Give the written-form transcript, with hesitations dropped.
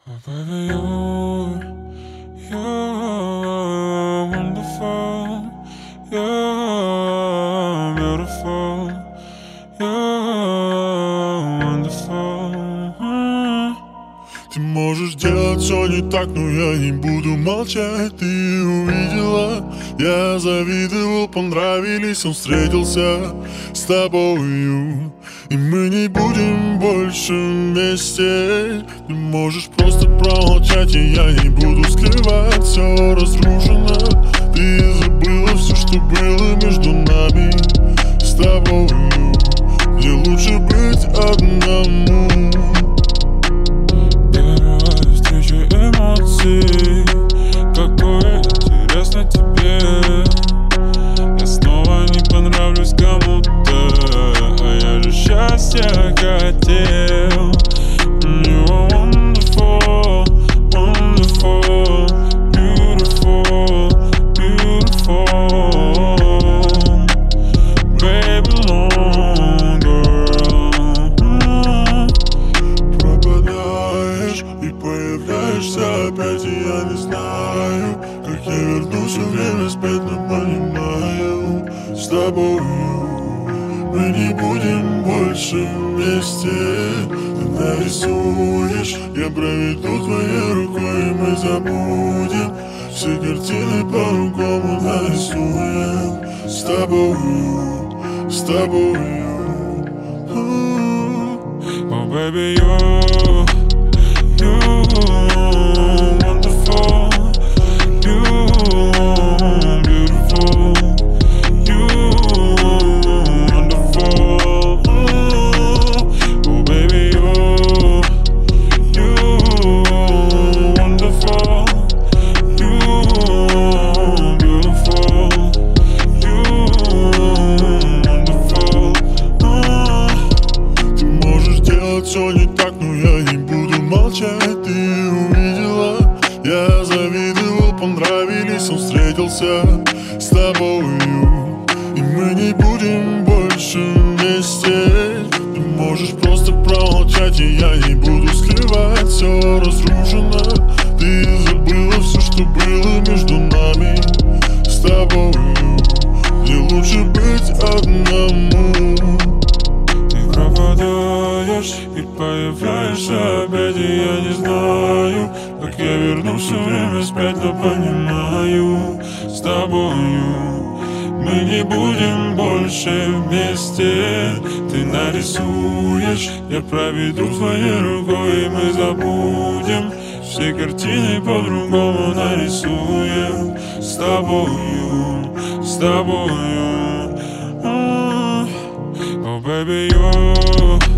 Oh baby, you're wonderful, you're beautiful, you're wonderful. Ты можешь делать все не так, но я не буду молчать. Ты увидела, я завидовал, понравились, он встретился с тобою. И мы не будем больше вместе. Ты можешь просто промолчать, и я не буду скрывать. Все разрушено, ты забыла все, что было между нами с тобою. Где лучше быть одному. Первая встреча эмоций, какое интересно тебе. Я снова не понравлюсь кому-то, а я же счастья хотел. You are wonderful, wonderful, beautiful, beautiful. Baby, long girl. Пропадаешь и появляешься опять, и я не знаю, как я вернусь все время спать, но понимаю, с тобою мы не будем больше вместе. Ты нарисуешь, я проведу твоей рукой, и мы забудем все картины, по-другому нарисуем с тобою, с тобою. Oh baby, you're wonderful, you're beautiful, you're wonderful. Oh baby, you're wonderful, you're beautiful, you're wonderful. Ты можешь делать все не так, но я не буду молчать. Ты увидела, я завидовал, понравились, он встретился с тобою. И мы не будем больше вместе. Ты можешь просто промолчать, и я не буду скрывать. Все разрушено, ты забыла все, что было между нами с тобою. Где лучше быть одному. Ты пропадаешь и появляешься опять, и я не знаю, как я верну все время спять, но понимаю, с тобою мы не будем больше вместе. Ты нарисуешь, я проведу твоей рукой, и мы забудем все картины, по-другому нарисуем с тобою, с тобою. Oh baby, you're